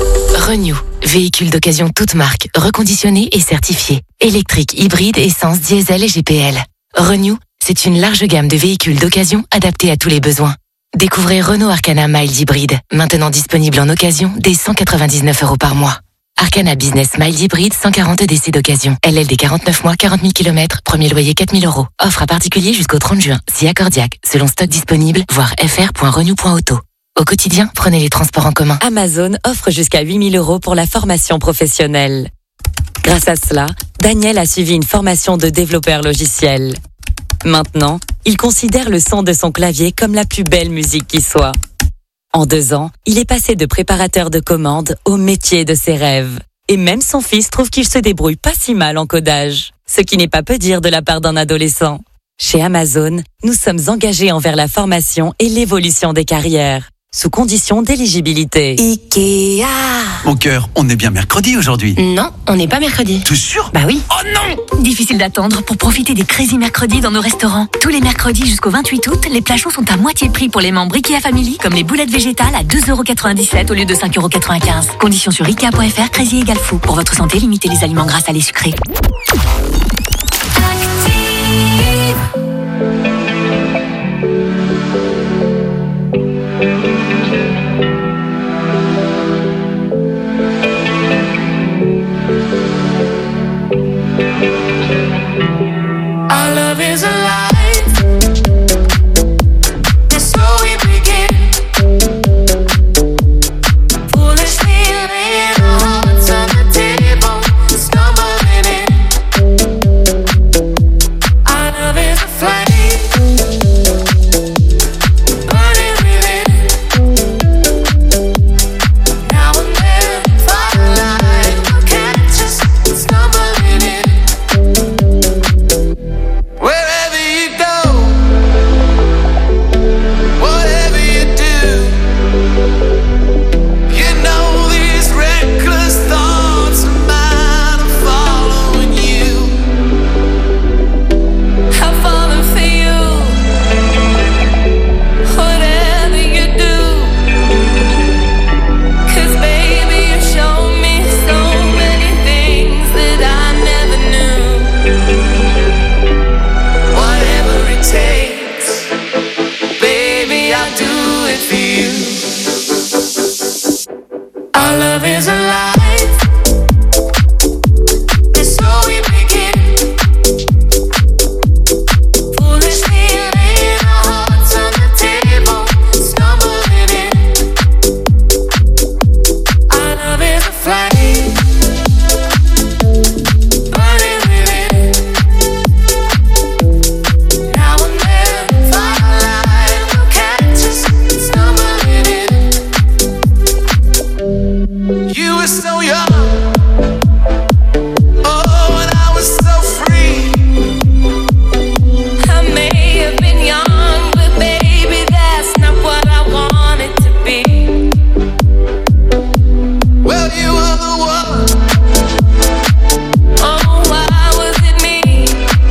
Renew, véhicule d'occasion toute marque, reconditionné et certifié. Électrique, hybride, essence, diesel et GPL. Renew, c'est une large gamme de véhicules d'occasion adaptés à tous les besoins. Découvrez Renault Arcana Mild Hybride, maintenant disponible en occasion dès 199 € par mois. Arcana Business Mild Hybride, 140 EDC d'occasion. LLD 49 mois, 40 000 km, premier loyer 4 000 €. Offre à particulier jusqu'au 30 juin, si accordiaque, selon stock disponible, voir fr.renew.auto. Au quotidien, prenez les transports en commun. Amazon offre jusqu'à 8 000 € pour la formation professionnelle. Grâce à cela, Daniel a suivi une formation de développeur logiciel. Maintenant, il considère le son de son clavier comme la plus belle musique qui soit. En 2 ans, il est passé de préparateur de commandes au métier de ses rêves. Et même son fils trouve qu'il se débrouille pas si mal en codage. Ce qui n'est pas peu dire de la part d'un adolescent. Chez Amazon, nous sommes engagés envers la formation et l'évolution des carrières, sous condition d'éligibilité. Ikea. Mon cœur, on est bien mercredi aujourd'hui. Non, on n'est pas mercredi. T'es sûr? Bah oui. Oh non! Difficile d'attendre pour profiter des Crazy Mercredis dans nos restaurants. Tous les mercredis jusqu'au 28 août, les plats chauds sont à moitié prix pour les membres Ikea Family, comme les boulettes végétales à 2,97 € au lieu de 5,95 €. Conditions sur Ikea.fr, Crazy égale fou. Pour votre santé, limitez les aliments gras, salés, sucrés. Our love is alive, and so we begin. Foolishly laying our hearts on the table, stumbling in. Our love is a flame, burning within. Now and then, firelight will catch us stumbling in. Wherever you go, whatever you do, you know these reckless thoughts of mine are following you. I've fallen for you, whatever you do. 'Cause baby, you show me so many things that I never knew. Whatever it takes, baby, I'll do it for you. Our love is alive, and so we begin. Foolishly laying our hearts on the table, stumbling in. Our love is a flame, burning within. Now and then, firelight will catch us stumbling in. You were so young, oh, and I was so free. I may have been young, but baby, that's not what I wanted to be. Well, you were the one. Oh, why was it me?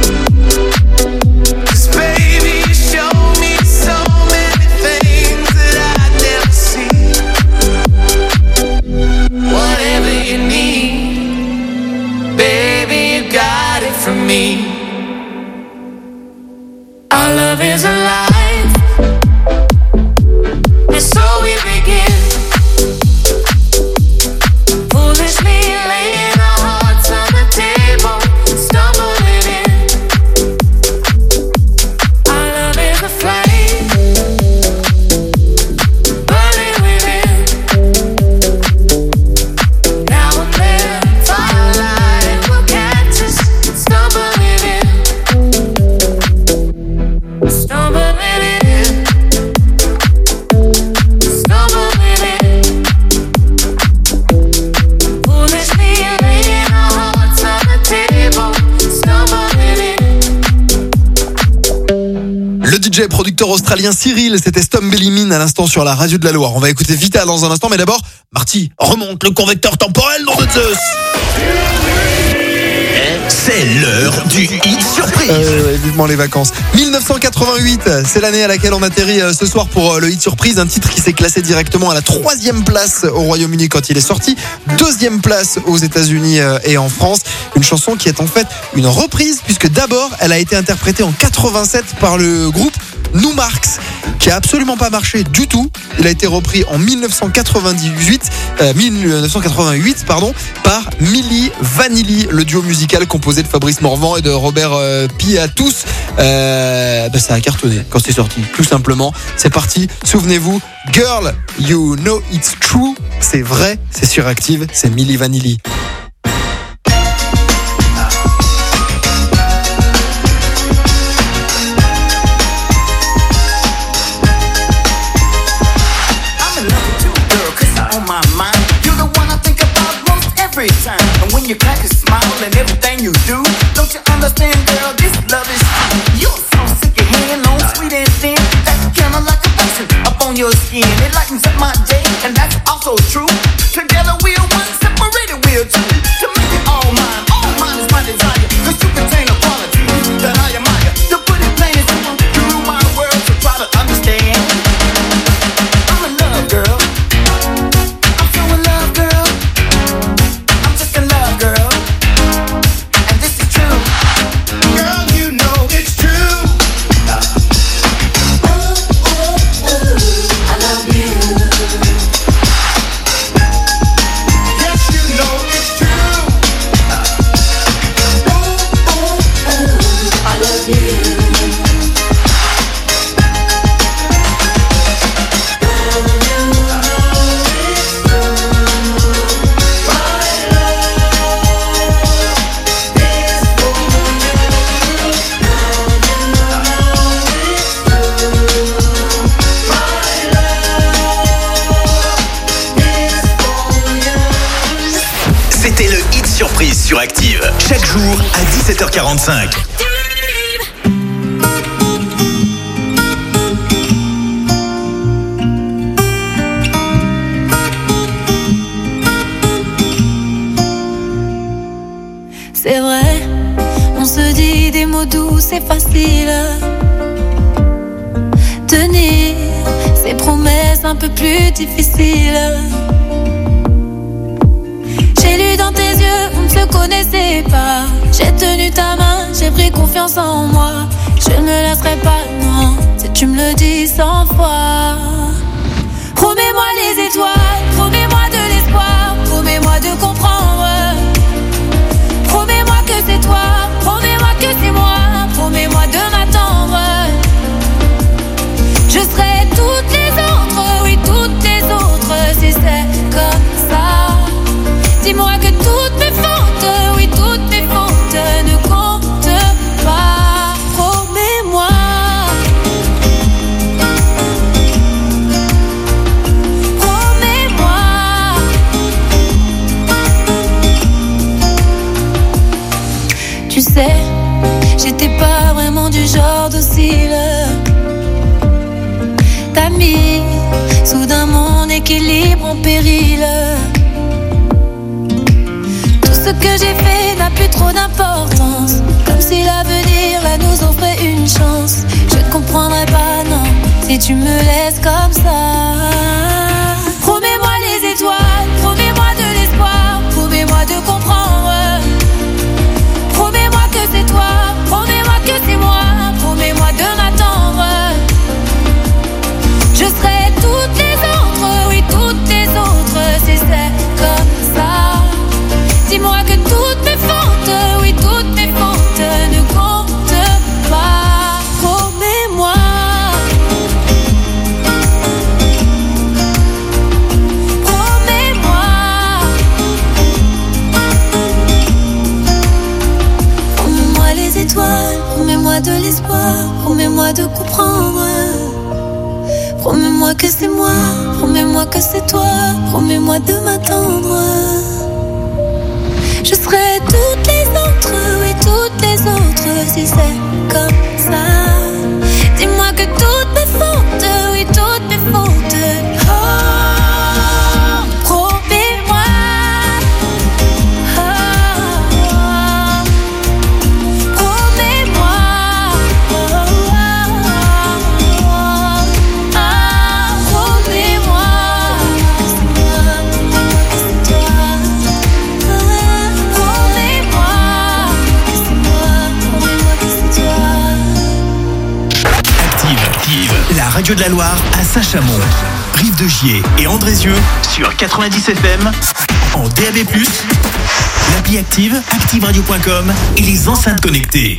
'Cause baby, you showed me so many things that I'd never see. Whatever you need, baby, you got it from me. Our love is alive, and so we begin. Foolishly laying our hearts on the table, stumbling in. Our love is a flame, burning within. Now and then, firelight will catch us stumbling in. Stumbling in. Stumbling in. Foolishly laying our hearts on the table, stumbling in. Le DJ producteur australien Cyril, c'était Stumbling In à l'instant sur la radio de la Loire. On va écouter Vita dans un instant, mais d'abord, Marty, remonte le convecteur temporel dans notre Zeus. C'est l'heure du hit surprise. Vivement les vacances. 1988, c'est l'année à laquelle on atterrit ce soir pour le hit surprise. Un titre qui s'est classé directement à la 3e place au Royaume-Uni quand il est sorti, 2e place aux États-Unis et en France. Une chanson qui est en fait une reprise puisque d'abord elle a été interprétée en 87 par le groupe Numarx, qui a absolument pas marché du tout. Il a été repris en 1988 par Milli Vanilli, le duo musical composé de Fabrice Morvan et de Robert Piatous. Ça a cartonné quand c'est sorti, tout simplement. C'est parti, souvenez-vous, Girl, You Know It's True. C'est vrai, c'est sur Active, c'est Milli Vanilli. When you crack a smile and everything you do, don't you understand, girl, this love is true. You're so sick of hanging on, sweet and thin. That's kinda like a lotion up on your skin. It lightens up my day, and that's also true. Together we're one, separated we're two. To make it all mine is my desire. Cause you contain a quality that I admire. To put it plain and simple, you rule my world, so try to understand. I'm in love, girl. I'm so in love, girl. I'm just in love, girl. And this is true. Girl, you know it's true. I love you. Yes, you know it's true. I love you. C'était le hit surprise sur Active. Chaque jour à 17h45. C'est vrai, on se dit des mots doux, c'est facile. Tenir ses promesses un peu plus difficiles. J'ai lu dans tes yeux, on ne se connaissait pas. J'ai tenu ta main, j'ai pris confiance en moi. Je ne me lasserai pas, non, si tu me le dis 100 fois. Promets-moi les étoiles, promets-moi de l'espoir, promets-moi de comprendre. Promets-moi que c'est toi, promets-moi que c'est moi, promets-moi de m'attendre. Je serai toutes les autres, oui toutes les autres, si c'est comme ça. Dis-moi que toutes mes fautes, oui toutes mes fautes ne comptent pas. Promets-moi. Promets-moi. Tu sais, j'étais pas vraiment du genre docile. T'as mis soudain mon équilibre en péril. Ce que j'ai fait n'a plus trop d'importance. Comme si l'avenir là nous offrait une chance. Je ne comprendrai pas, non, si tu me laisses comme ça. Promets-moi les étoiles, promets-moi de l'espoir, promets-moi de comprendre. Promets-moi que c'est toi, promets-moi que c'est moi, promets-moi de m'attendre. Je serai toutes les autres, oui toutes les autres, si c'est comme ça. Dis-moi que toutes mes fautes, oui toutes mes fautes ne comptent pas. Promets-moi. Promets-moi. Promets-moi les étoiles, promets-moi de l'espoir, promets-moi de comprendre. Promets-moi que c'est moi, promets-moi que c'est toi, promets-moi de m'attendre. Je serai toutes les autres, oui toutes les autres, si c'est comme ça. Dis-moi que toutes mes fautes, oui toutes mes fautes. Oh, promets-moi. Oh, promets-moi. Oh, La radio de la Loire à Saint-Chamond, Rive-de-Gier et Andrézieux sur 90 FM, en DAB+, l'appli Active, activeradio.com et les enceintes connectées.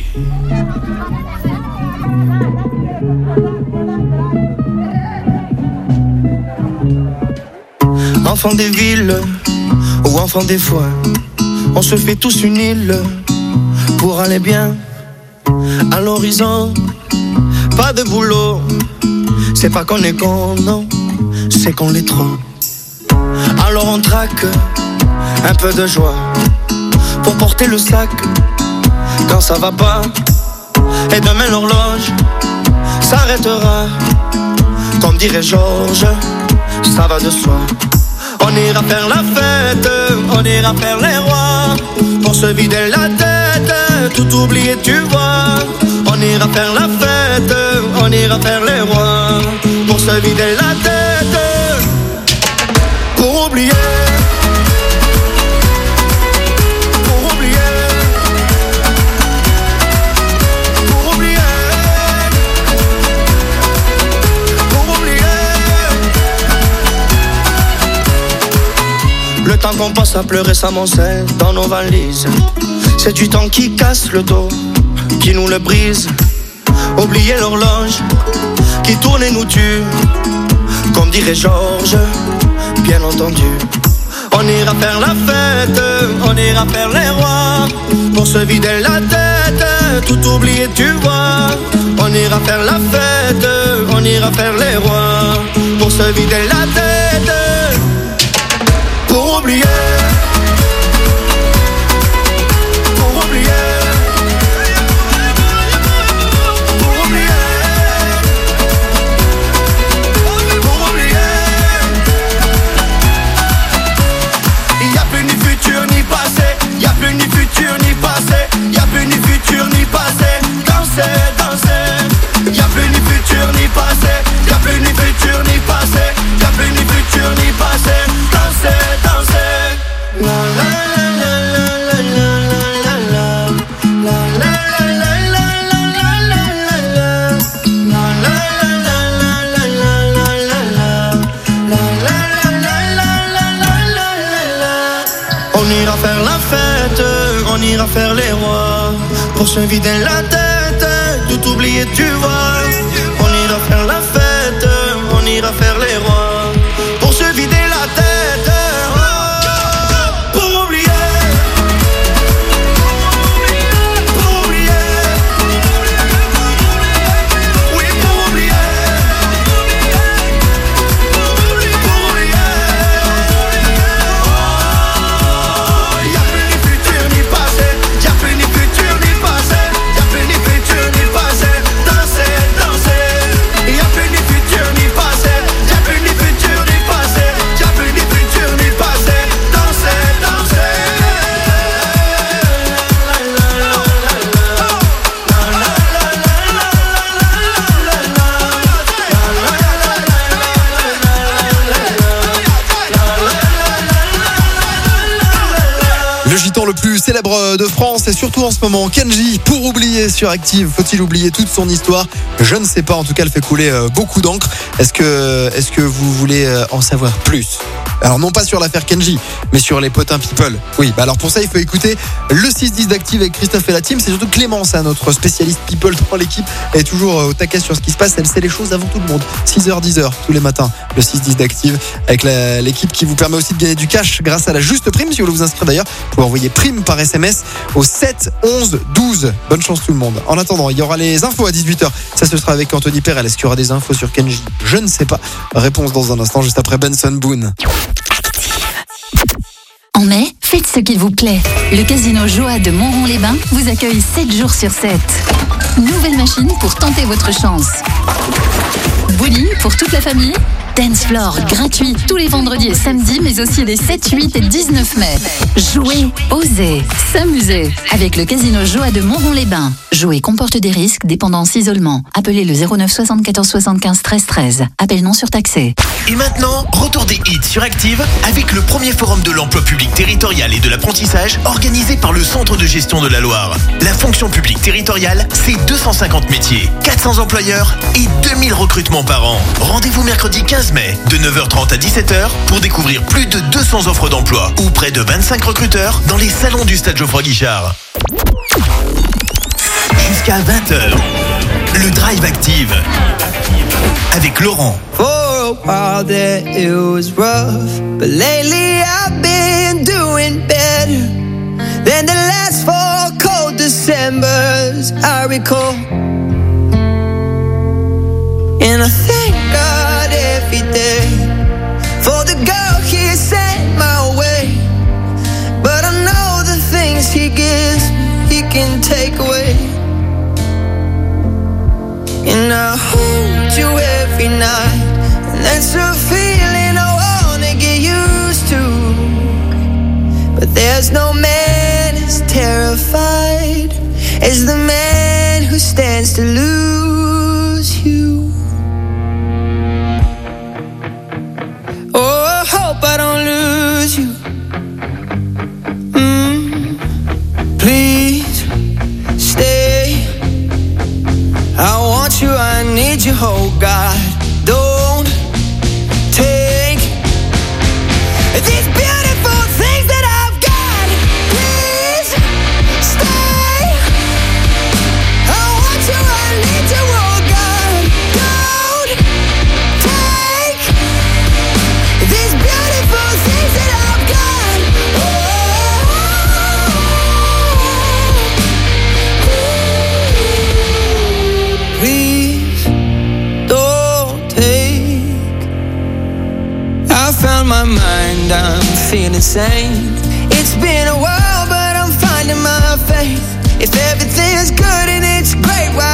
Enfant des villes ou enfant des foins, on se fait tous une île pour aller bien à l'horizon. Pas de boulot, c'est pas qu'on est con, non, c'est qu'on l'est trop. Alors on traque un peu de joie pour porter le sac quand ça va pas. Et demain l'horloge s'arrêtera, comme dirait Georges, ça va de soi. On ira faire la fête, on ira faire les rois, pour se vider la tête, tout oublier tu vois. On ira faire la fête, on ira faire les rois, pour se vider la tête, pour oublier. Pour oublier. Pour oublier. Pour oublier. Le temps qu'on passe à pleurer s'amoncelle dans nos valises. C'est du temps qui casse le dos, qui nous le brise. Oublier l'horloge qui tourne et nous tue, comme dirait Georges, bien entendu. On ira faire la fête, on ira faire les rois, pour se vider la tête, tout oublier tu vois. On ira faire la fête, on ira faire les rois, pour se vider la tête, pour oublier. Y'a plus ni futur ni passé, y'a plus ni futur ni passé, danser, danser. Y'a plus ni futur ni passé, y'a plus ni futur ni passé, y'a plus ni futur ni passé, danser, danser. La la la la la la la la la faire la fête, on ira faire les rois, pour se vider la tête, tout oublier tu vois. On ira faire la fête, on ira faire les rois, pour se vider la tête, oh, pour oublier. Pour oublier. Oui, pour oublier. Pour oublier. Le plus célèbre de France et surtout en ce moment, Kenji, pour oublier sur Active. Faut-il oublier toute son histoire? Je ne sais pas, en tout cas elle fait couler beaucoup d'encre. Est-ce que vous voulez en savoir plus? Alors non pas sur l'affaire Kenji, mais sur les potins people. Oui, bah alors pour ça il faut écouter le 6-10 d'Active avec Christophe et la team. C'est surtout Clémence, notre spécialiste people dans l'équipe. Elle est toujours au taquet sur ce qui se passe, elle sait les choses avant tout le monde. 6h, 10h tous les matins, le 6-10 d'Active avec l'équipe qui vous permet aussi de gagner du cash grâce à la juste prime. Si vous voulez vous inscrire d'ailleurs, vous pouvez envoyer prime par SMS au 7 11 12. Bonne chance tout le monde. En attendant, il y aura les infos à 18h. Ça ce sera avec Anthony Perel. Est-ce qu'il y aura des infos sur Kenji? Je ne sais pas. Réponse dans un instant, juste après Benson Boone. En mai, faites ce qu'il vous plaît. Le casino Joa de Montrond-les-Bains vous accueille 7 jours sur 7. Nouvelle machine pour tenter votre chance. Bowling pour toute la famille, Dance Floor gratuit tous les vendredis et samedis, mais aussi les 7, 8 et 19 mai. Jouer, oser, s'amuser avec le Casino Joie de Montrond-les-Bains. Jouer comporte des risques, dépendance, isolement. Appelez le 09 74 75 13 13. Appel non surtaxé. Et maintenant, retour des hits sur Active avec le premier forum de l'emploi public territorial et de l'apprentissage organisé par le Centre de gestion de la Loire. La fonction publique territoriale, c'est 250 métiers, 400 employeurs et 2000 recrutements par an. Rendez-vous mercredi 15 mai de 9h30 à 17h pour découvrir plus de 200 offres d'emploi ou près de 25 recruteurs dans les salons du Stade Geoffroy-Guichard. Jusqu'à 20h, le Drive Active avec Laurent. For a while there it was rough, but lately I've been doing better than the last 4 cold Decembers I recall. And I thank God every day for the girl He sent my way. But I know the things He gives He can take away. And I hold you every night, and that's a feeling I wanna get used to. But there's no man as terrified as the man who stands to lose you. Oh, I hope I don't lose you. Please stay. I want you, I need you, oh God. Don't take these beautiful things that I've got. Please stay. I want you, I need you, oh God. Don't take these beautiful things that I've got. Please don't take. I found my mind, I'm feeling sane. It's been a while, but I'm finding my faith. If